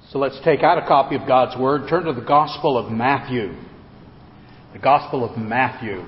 So let's take out a copy of God's Word, turn to the Gospel of Matthew. The Gospel of Matthew.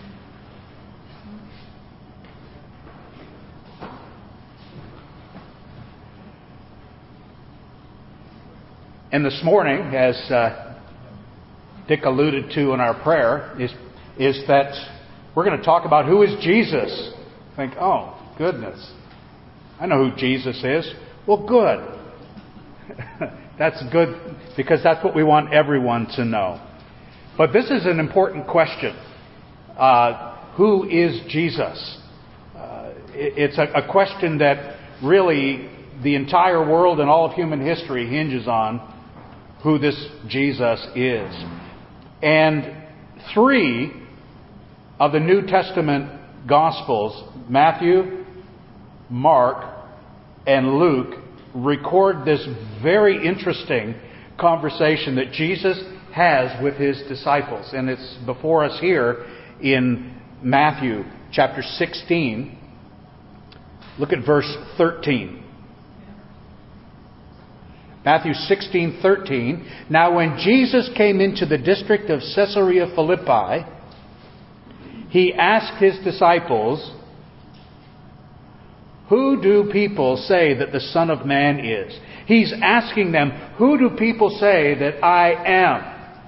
And this morning, as Dick alluded to in our prayer, is that we're going to talk about who is Jesus. Think, oh, goodness. I know who Jesus is. Well, good. That's good because that's what we want everyone to know. But this is an important question. Who is Jesus? It's a question that really the entire world and all of human history hinges on who this Jesus is. And 3 of the New Testament Gospels, Matthew, Mark, and Luke, record this very interesting conversation that Jesus has with His disciples. And it's before us here in Matthew chapter 16. Look at verse 13. Matthew 16:13. Now when Jesus came into the district of Caesarea Philippi, He asked His disciples, "Who do people say that the Son of Man is?" He's asking them, who do people say that I am?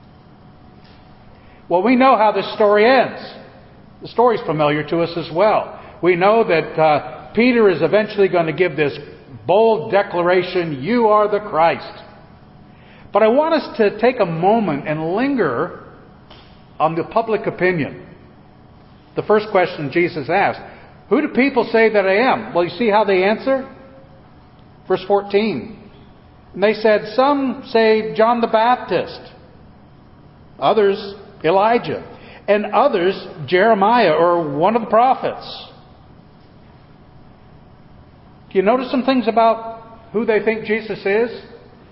Well, we know how this story ends. The story's familiar to us as well. We know that Peter is eventually going to give this bold declaration, "You are the Christ." But I want us to take a moment and linger on the public opinion. The first question Jesus asked, who do people say that I am? Well, you see how they answer? Verse 14. And they said, some say John the Baptist, others Elijah, and others Jeremiah or one of the prophets. Do you notice some things about who they think Jesus is?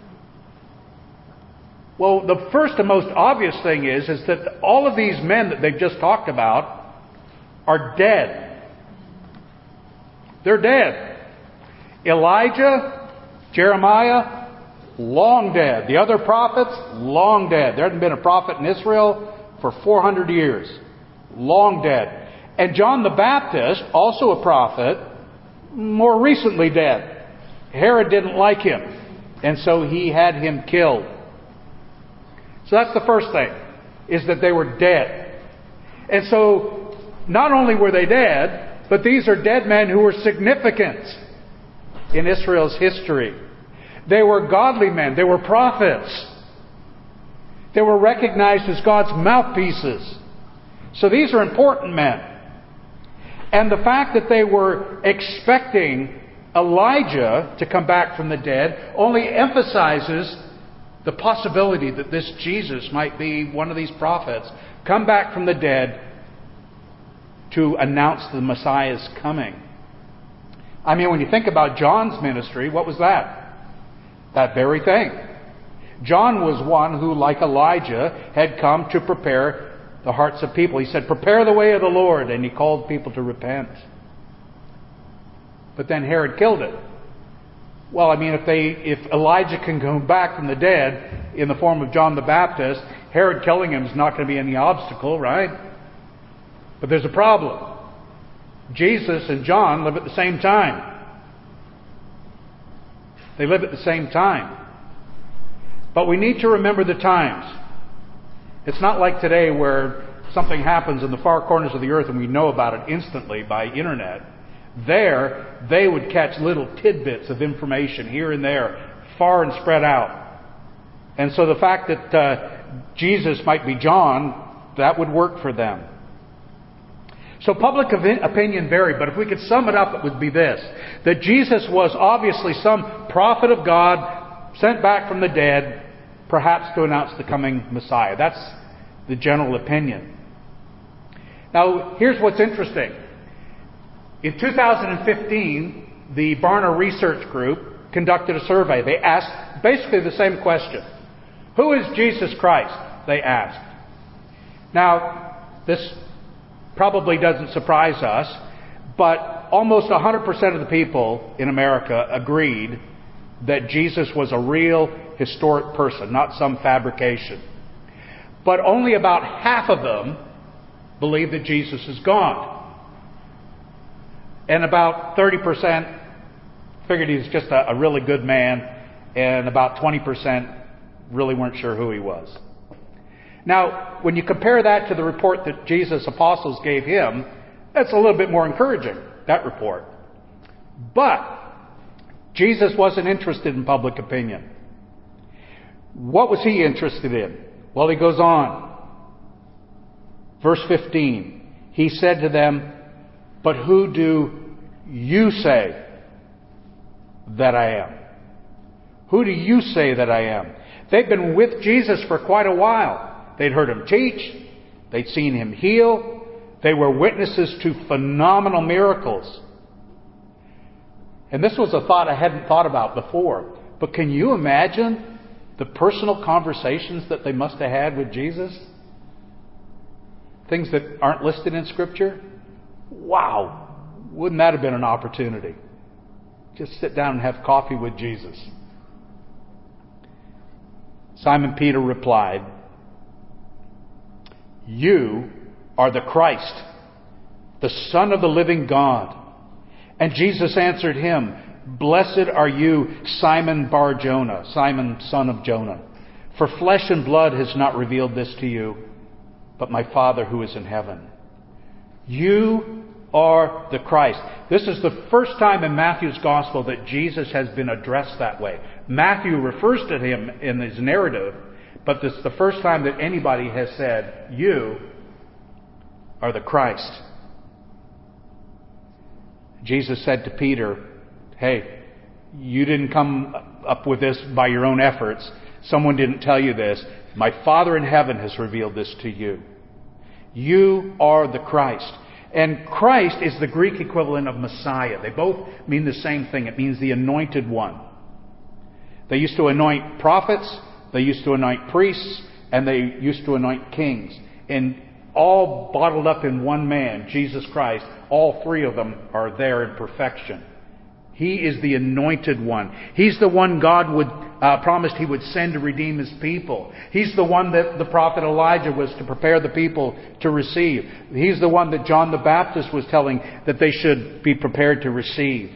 Well, the first and most obvious thing is that all of these men that they've just talked about are dead. They're dead. Elijah, Jeremiah, long dead. The other prophets, long dead. There hadn't been a prophet in Israel for 400 years. Long dead. And John the Baptist, also a prophet, more recently dead. Herod didn't like him, and so he had him killed. So that's the first thing, is that they were dead. And so, not only were they dead, but these are dead men who were significant in Israel's history. They were godly men. They were prophets. They were recognized as God's mouthpieces. So these are important men. And the fact that they were expecting Elijah to come back from the dead only emphasizes the possibility that this Jesus might be one of these prophets, come back from the dead to announce the Messiah's coming. I mean, when you think about John's ministry, what was that? That very thing. John was one who, like Elijah, had come to prepare the hearts of people. He said, "Prepare the way of the Lord," and he called people to repent. But then Herod killed it. Well, I mean, if Elijah can come back from the dead in the form of John the Baptist, Herod killing him is not going to be any obstacle, right? But there's a problem. Jesus and John live at the same time. They live at the same time. But we need to remember the times. It's not like today where something happens in the far corners of the earth and we know about it instantly by internet. There, they would catch little tidbits of information here and there, far and spread out. And so the fact that Jesus might be John, that would work for them. So public opinion varied, but if we could sum it up, it would be this: that Jesus was obviously some prophet of God sent back from the dead, perhaps to announce the coming Messiah. That's the general opinion. Now, here's what's interesting. In 2015, the Barna Research Group conducted a survey. They asked basically the same question. Who is Jesus Christ? They asked. Now, this probably doesn't surprise us, but almost 100% of the people in America agreed that Jesus was a real historic person, not some fabrication. But only about half of them believe that Jesus is God. And about 30% figured he was just a really good man, and about 20% really weren't sure who he was. Now, when you compare that to the report that Jesus' apostles gave him, that's a little bit more encouraging, that report. But Jesus wasn't interested in public opinion. What was he interested in? Well, he goes on. Verse 15. He said to them, "But who do you say that I am?" Who do you say that I am? They've been with Jesus for quite a while. They'd heard him teach. They'd seen him heal. They were witnesses to phenomenal miracles. And this was a thought I hadn't thought about before. But can you imagine the personal conversations that they must have had with Jesus? Things that aren't listed in Scripture? Wow! Wouldn't that have been an opportunity? Just sit down and have coffee with Jesus. Simon Peter replied, "You are the Christ, the Son of the living God." And Jesus answered him, "Blessed are you, Simon Bar-Jonah," Simon, son of Jonah. "For flesh and blood has not revealed this to you, but my Father who is in heaven. You are the Christ." This is the first time in Matthew's Gospel that Jesus has been addressed that way. Matthew refers to him in his narrative, but this is the first time that anybody has said, "You are the Christ." Jesus said to Peter, "Hey, you didn't come up with this by your own efforts. Someone didn't tell you this. My Father in heaven has revealed this to you. You are the Christ." And Christ is the Greek equivalent of Messiah. They both mean the same thing. It means the anointed one. They used to anoint prophets, they used to anoint priests, and they used to anoint kings. And all bottled up in one man, Jesus Christ. All three of them are there in perfection. He is the anointed one. He's the one God would promised he would send to redeem his people. He's the one that the prophet Elijah was to prepare the people to receive. He's the one that John the Baptist was telling that they should be prepared to receive.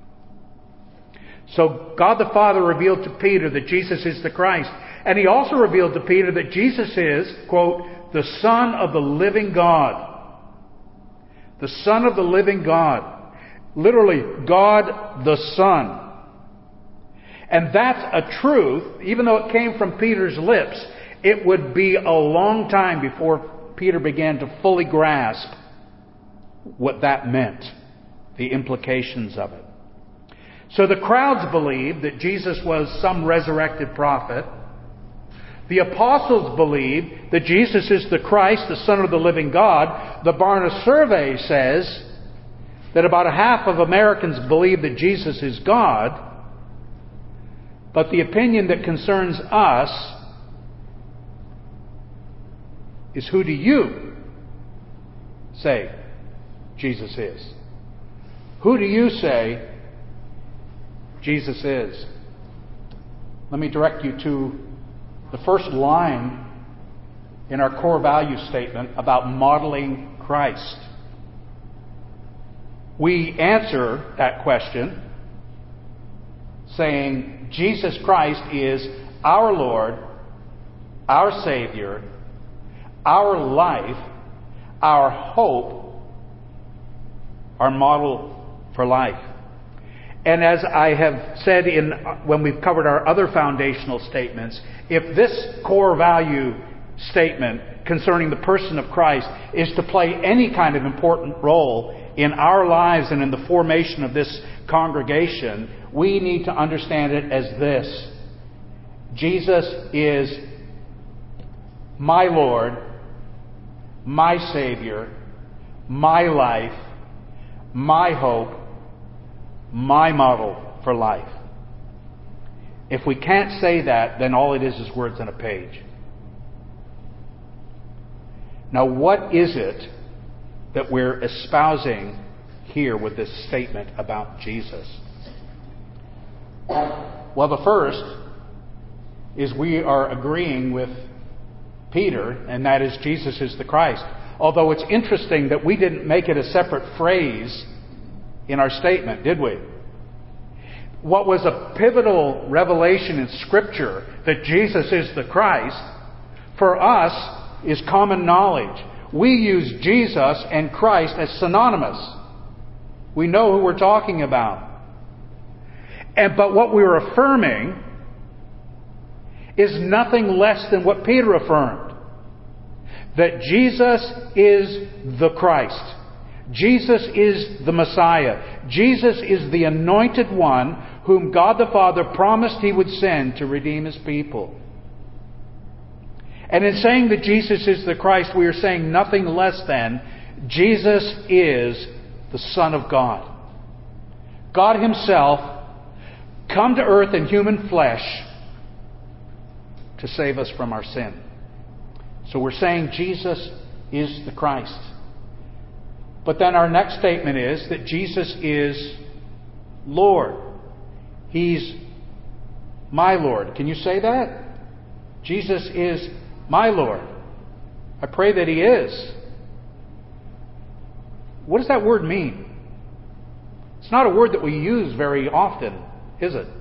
So God the Father revealed to Peter that Jesus is the Christ. And he also revealed to Peter that Jesus is, quote, the Son of the living God. The Son of the living God. Literally, God the Son. And that's a truth, even though it came from Peter's lips, it would be a long time before Peter began to fully grasp what that meant, the implications of it. So the crowds believed that Jesus was some resurrected prophet. The apostles believed that Jesus is the Christ, the Son of the living God. The Barna survey says that about a half of Americans believe that Jesus is God. But the opinion that concerns us is, who do you say Jesus is? Who do you say Jesus is? Let me direct you to the first line in our core value statement about modeling Christ. We answer that question saying Jesus Christ is our Lord, our Savior, our life, our hope, our model for life. And as I have said when we've covered our other foundational statements, if this core value statement concerning the person of Christ is to play any kind of important role in our lives and in the formation of this congregation, we need to understand it as this: Jesus is my Lord, my Savior, my life, my hope, my model for life. If we can't say that, then all it is words on a page. Now, what is it that we're espousing here with this statement about Jesus? Well, the first is we are agreeing with Peter, and that is Jesus is the Christ. Although it's interesting that we didn't make it a separate phrase in our statement, did we? What was a pivotal revelation in Scripture, that Jesus is the Christ, for us is common knowledge. We use Jesus and Christ as synonymous. We know who we're talking about. But what we're affirming is nothing less than what Peter affirmed. That Jesus is the Christ. Jesus is the Messiah. Jesus is the anointed one whom God the Father promised He would send to redeem His people. And in saying that Jesus is the Christ, we are saying nothing less than Jesus is the Son of God. God Himself come to earth in human flesh to save us from our sin. So we're saying Jesus is the Christ. But then our next statement is that Jesus is Lord. He's my Lord. Can you say that? Jesus is my Lord. I pray that He is. What does that word mean? It's not a word that we use very often, is it?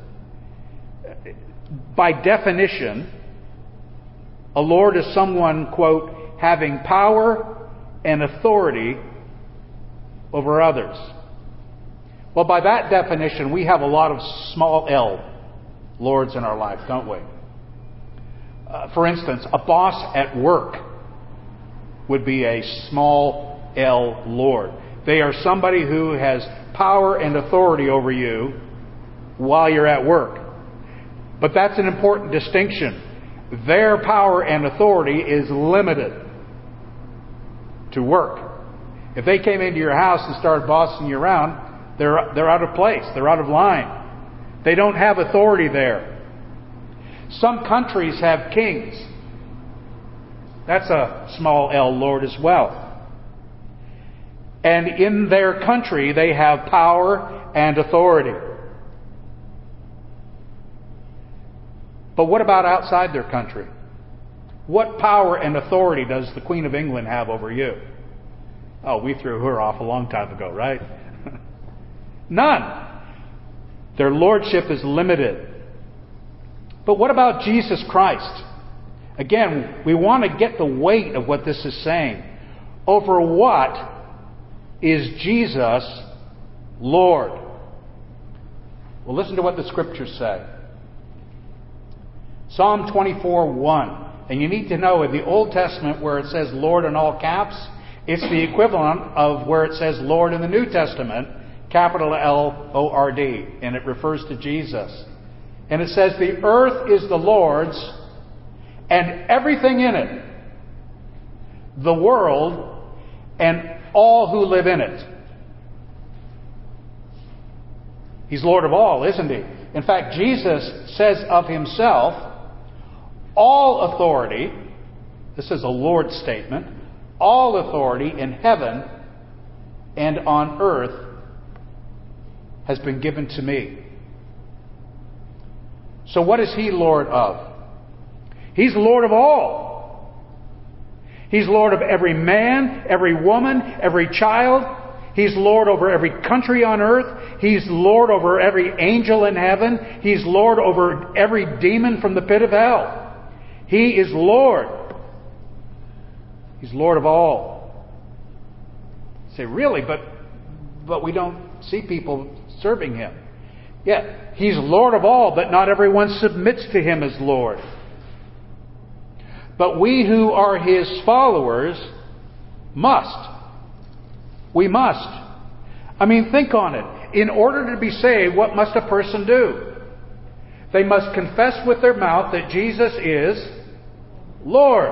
By definition, a Lord is someone, quote, having power and authority over others. Well, by that definition, we have a lot of small L lords in our life, don't we? For instance, a boss at work would be a small L lord. They are somebody who has power and authority over you while you're at work. But that's an important distinction. Their power and authority is limited to work. If they came into your house and started bossing you around, they're out of place. They're out of line. They don't have authority there. Some countries have kings. That's a small L lord as well. And in their country, they have power and authority. But what about outside their country? What power and authority does the Queen of England have over you? Oh, we threw her off a long time ago, right? None. Their lordship is limited. But what about Jesus Christ? Again, we want to get the weight of what this is saying. Over what is Jesus Lord? Well, listen to what the Scriptures say. Psalm 24:1. And you need to know in the Old Testament where it says Lord in all caps, it's the equivalent of where it says Lord in the New Testament, capital L-O-R-D, and it refers to Jesus. And it says the earth is the Lord's and everything in it, the world and all who live in it. He's Lord of all, isn't He? In fact, Jesus says of Himself, all authority, this is a Lord statement, all authority in heaven and on earth has been given to me. So what is He Lord of? He's Lord of all. He's Lord of every man, every woman, every child. He's Lord over every country on earth. He's Lord over every angel in heaven. He's Lord over every demon from the pit of hell. He is Lord. He's Lord of all. You say, really? But we don't see people serving Him. Yeah, He's Lord of all, but not everyone submits to Him as Lord. But we who are His followers must. We must. I mean, think on it. In order to be saved, what must a person do? They must confess with their mouth that Jesus is Lord,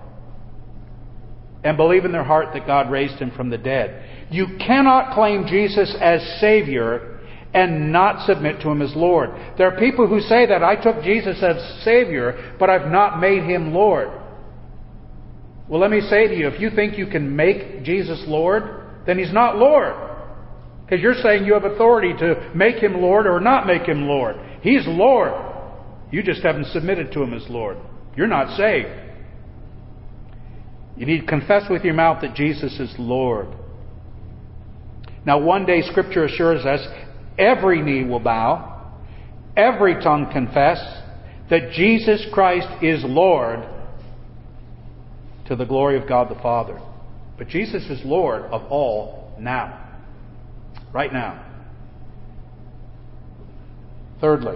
and believe in their heart that God raised Him from the dead. You cannot claim Jesus as Savior and not submit to Him as Lord. There are people who say that I took Jesus as Savior, but I've not made Him Lord. Well, let me say to you, if you think you can make Jesus Lord, then He's not Lord. Because you're saying you have authority to make Him Lord or not make Him Lord. He He's Lord. You just haven't submitted to Him as Lord. You're not saved. You need to confess with your mouth that Jesus is Lord. Now, one day Scripture assures us every knee will bow, every tongue confess that Jesus Christ is Lord, to the glory of God the Father. But Jesus is Lord of all now. Right now. Thirdly,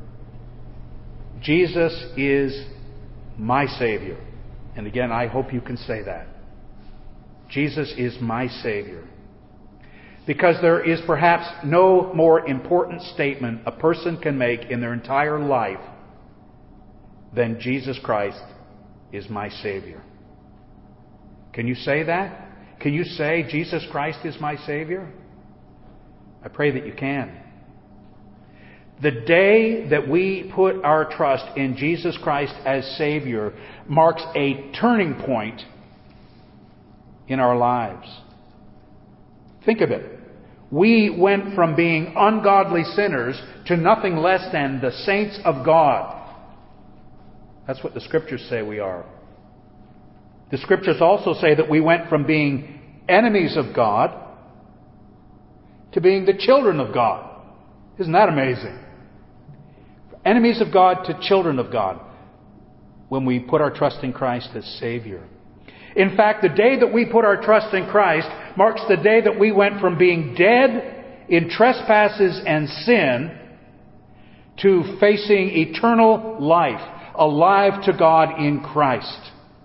Jesus is my Savior. And again, I hope you can say that. Jesus is my Savior. Because there is perhaps no more important statement a person can make in their entire life than Jesus Christ is my Savior. Can you say that? Can you say Jesus Christ is my Savior? I pray that you can. The day that we put our trust in Jesus Christ as Savior marks a turning point in our lives. Think of it. We went from being ungodly sinners to nothing less than the saints of God. That's what the Scriptures say we are. The Scriptures also say that we went from being enemies of God to being the children of God. Isn't that amazing? Enemies of God to children of God when we put our trust in Christ as Savior. In fact, the day that we put our trust in Christ marks the day that we went from being dead in trespasses and sin to facing eternal life, alive to God in Christ.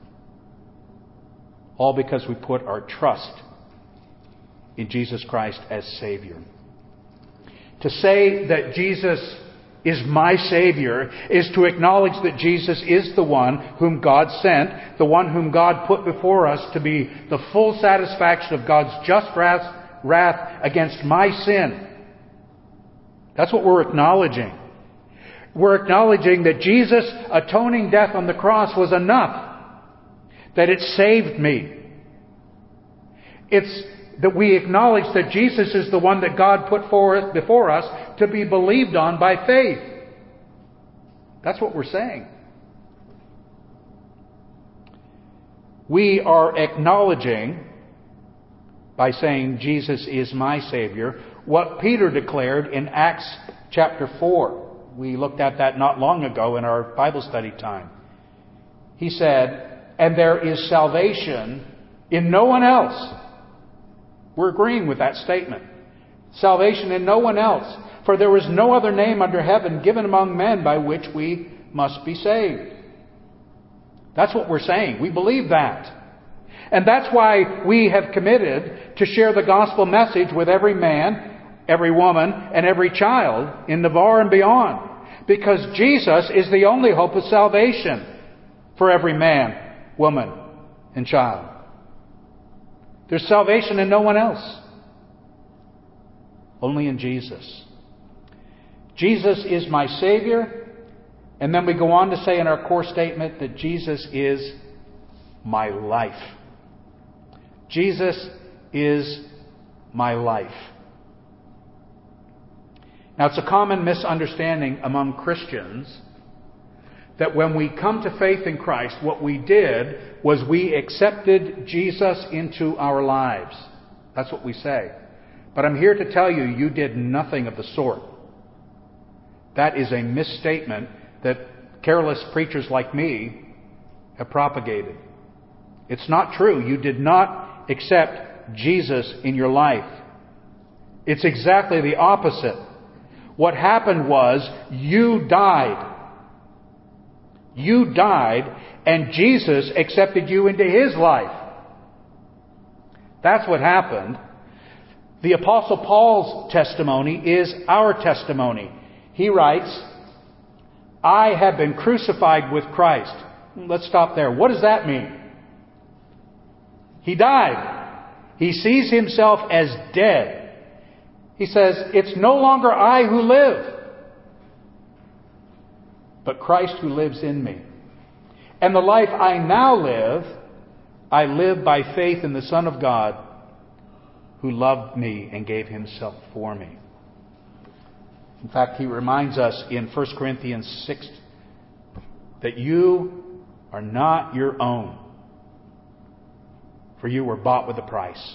All because we put our trust in Jesus Christ as Savior. To say that Jesus is my Savior is to acknowledge that Jesus is the one whom God sent, the one whom God put before us to be the full satisfaction of God's just wrath against my sin. That's what we're acknowledging. We're acknowledging that Jesus' atoning death on the cross was enough, that it saved me. It's that we acknowledge that Jesus is the one that God put before us to be believed on by faith. That's what we're saying. We are acknowledging, by saying Jesus is my Savior, what Peter declared in Acts chapter 4. We looked at that not long ago in our Bible study time. He said, "And there is salvation in no one else." We're agreeing with that statement. Salvation in no one else. For there is no other name under heaven given among men by which we must be saved. That's what we're saying. We believe that. And that's why we have committed to share the gospel message with every man, every woman, and every child in Navarre and beyond. Because Jesus is the only hope of salvation for every man, woman, and child. There's salvation in no one else. Only in Jesus. Jesus is my Savior. And then we go on to say in our core statement that Jesus is my life. Jesus is my life. Now, it's a common misunderstanding among Christians that when we come to faith in Christ, what we did was we accepted Jesus into our lives. That's what we say. But I'm here to tell you, you did nothing of the sort. That is a misstatement that careless preachers like me have propagated. It's not true. You did not accept Jesus in your life. It's exactly the opposite. What happened was you died. You died, and Jesus accepted you into His life. That's what happened. The Apostle Paul's testimony is our testimony. He writes, "I have been crucified with Christ." Let's stop there. What does that mean? He died. He sees himself as dead. He says, "It's no longer I who live, but Christ who lives in me. And the life I now live, I live by faith in the Son of God, who loved me and gave Himself for me." In fact, he reminds us in 1 Corinthians 6 that you are not your own, for you were bought with a price.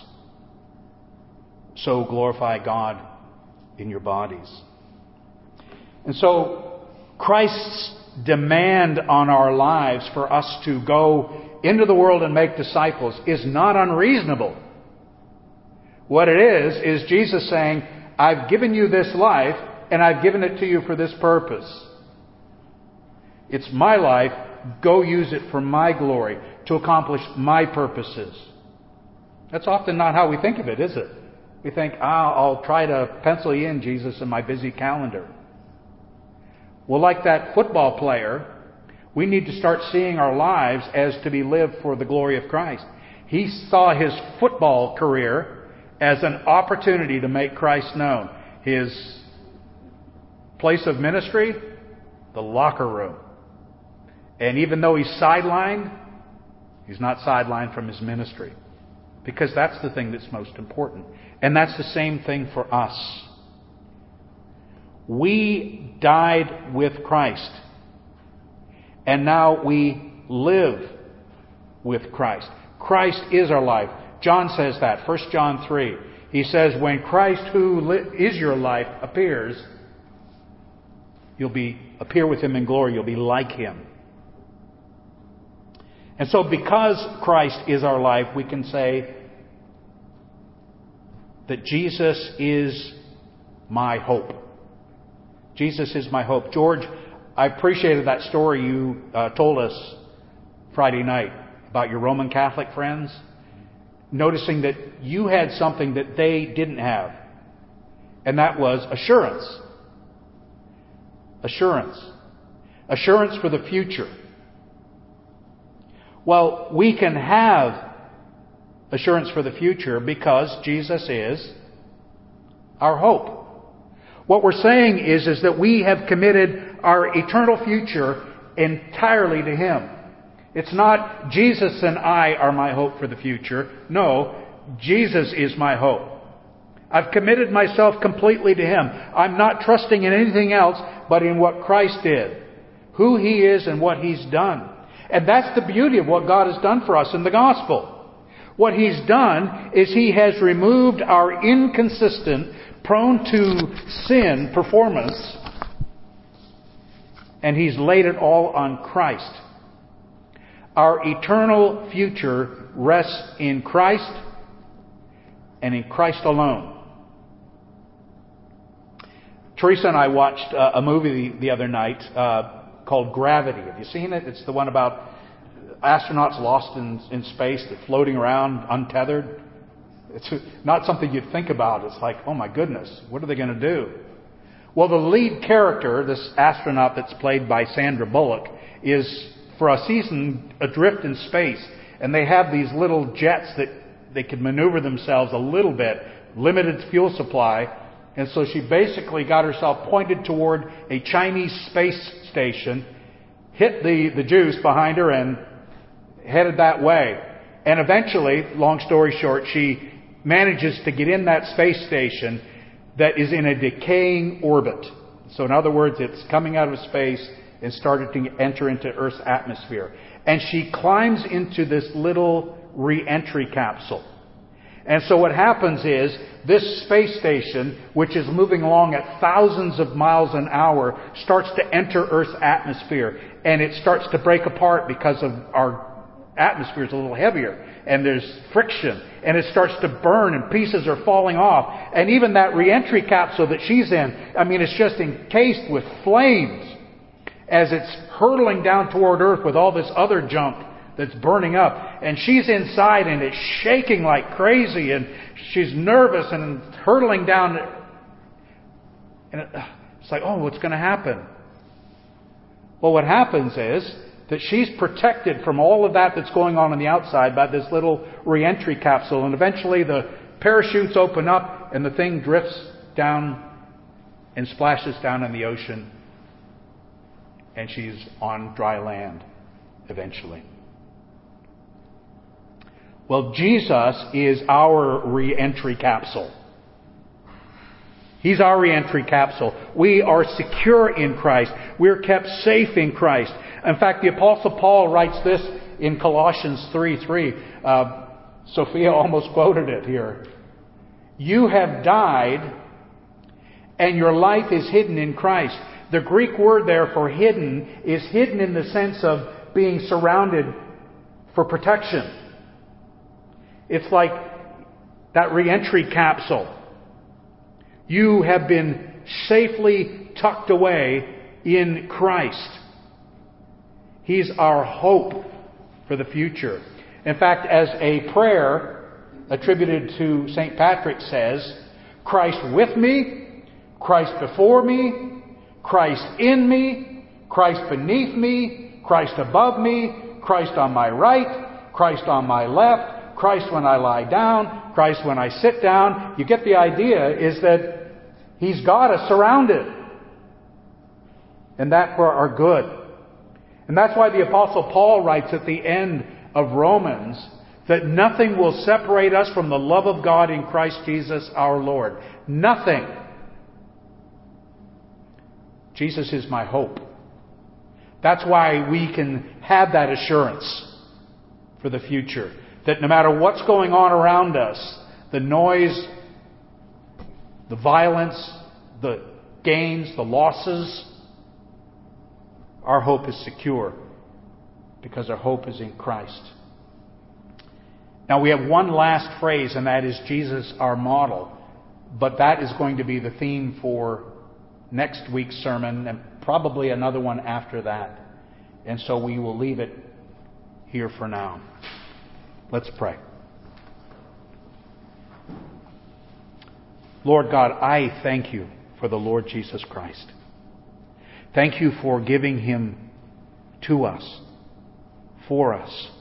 So glorify God in your bodies. And so Christ's demand on our lives for us to go into the world and make disciples is not unreasonable. What it is Jesus saying, I've given you this life and I've given it to you for this purpose. It's my life. Go use it for my glory, to accomplish my purposes. That's often not how we think of it, is it? We think, I'll try to pencil you in, Jesus, in my busy calendar. Well, like that football player, we need to start seeing our lives as to be lived for the glory of Christ. He saw his football career as an opportunity to make Christ known. His place of ministry, the locker room. And even though he's sidelined, he's not sidelined from his ministry. Because that's the thing that's most important. And that's the same thing for us. We died with Christ. And now we live with Christ. Christ is our life. John says that. 1 John 3. He says, when Christ, who is your life, appears, you'll appear with Him in glory. You'll be like Him. And so because Christ is our life, we can say that Jesus is my hope. Jesus is my hope. George, I appreciated that story you told us Friday night about your Roman Catholic friends. Noticing that you had something that they didn't have. And that was assurance. Assurance. Assurance for the future. Well, we can have assurance for the future because Jesus is our hope. What we're saying is that we have committed our eternal future entirely to Him. It's not Jesus and I are my hope for the future. No, Jesus is my hope. I've committed myself completely to Him. I'm not trusting in anything else but in what Christ did, who He is and what He's done. And that's the beauty of what God has done for us in the gospel. What He's done is He has removed our inconsistent, prone to sin performance, and He's laid it all on Christ. Our eternal future rests in Christ and in Christ alone. Teresa and I watched a movie the other night called Gravity. Have you seen it? It's the one about astronauts lost in space, they're floating around untethered. It's not something you'd think about. It's like, oh my goodness, what are they going to do? Well, the lead character, this astronaut that's played by Sandra Bullock, is for a season adrift in space. And they have these little jets that they can maneuver themselves a little bit, limited fuel supply. And so she basically got herself pointed toward a Chinese space station, hit the juice behind her and headed that way. And eventually, long story short, she manages to get in that space station that is in a decaying orbit. So in other words, it's coming out of space and started to enter into Earth's atmosphere. And she climbs into this little re-entry capsule. And so what happens is, this space station, which is moving along at thousands of miles an hour, starts to enter Earth's atmosphere. And it starts to break apart because of our atmosphere is a little heavier. And there's friction. And it starts to burn and pieces are falling off. And even that re-entry capsule that she's in, it's just encased with flames as it's hurtling down toward Earth with all this other junk that's burning up. And she's inside and it's shaking like crazy and she's nervous and hurtling down. And it's like, oh, what's going to happen? Well, what happens is that she's protected from all of that that's going on the outside by this little re-entry capsule. And eventually the parachutes open up and the thing drifts down and splashes down in the ocean. And she's on dry land eventually. Well, Jesus is our re-entry capsule. He's our re-entry capsule. We are secure in Christ. We're kept safe in Christ. In fact, the Apostle Paul writes this in Colossians 3:3. Sophia almost quoted it here. You have died, and your life is hidden in Christ. The Greek word there for hidden is hidden in the sense of being surrounded for protection. It's like that re-entry capsule. You have been safely tucked away in Christ. He's our hope for the future. In fact, as a prayer attributed to St. Patrick says, Christ with me, Christ before me, Christ in me, Christ beneath me, Christ above me, Christ on my right, Christ on my left, Christ when I lie down, Christ when I sit down. You get the idea, is that He's got us surrounded. And that for our good. And that's why the Apostle Paul writes at the end of Romans that nothing will separate us from the love of God in Christ Jesus our Lord. Nothing. Jesus is my hope. That's why we can have that assurance for the future. That no matter what's going on around us, the noise, the violence, the gains, the losses, our hope is secure because our hope is in Christ. Now we have one last phrase, and that is Jesus our model. But that is going to be the theme for next week's sermon and probably another one after that. And so we will leave it here for now. Let's pray. Lord God, I thank you for the Lord Jesus Christ. Thank you for giving Him to us, for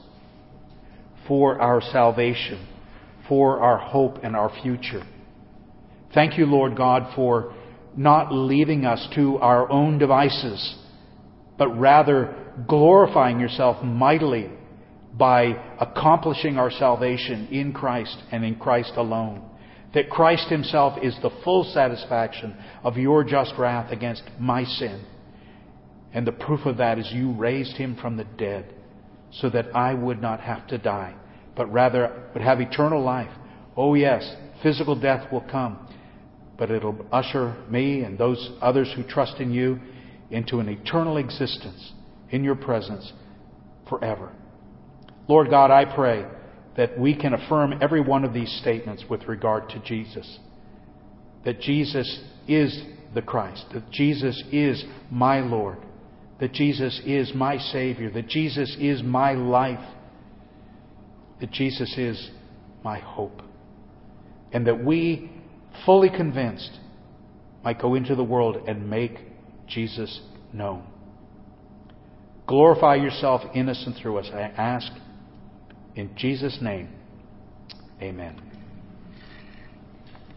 our salvation, for our hope and our future. Thank you, Lord God, for not leaving us to our own devices, but rather glorifying yourself mightily by accomplishing our salvation in Christ and in Christ alone. That Christ Himself is the full satisfaction of your just wrath against my sin. And the proof of that is you raised Him from the dead so that I would not have to die, but rather would have eternal life. Oh yes, physical death will come, but it'll usher me and those others who trust in you into an eternal existence in your presence forever. Lord God, I pray that we can affirm every one of these statements with regard to Jesus. That Jesus is the Christ. That Jesus is my Lord. That Jesus is my Savior. That Jesus is my life. That Jesus is my hope. And that we, fully convinced, might go into the world and make Jesus known. Glorify yourself in us and through us, I ask in Jesus' name. Amen.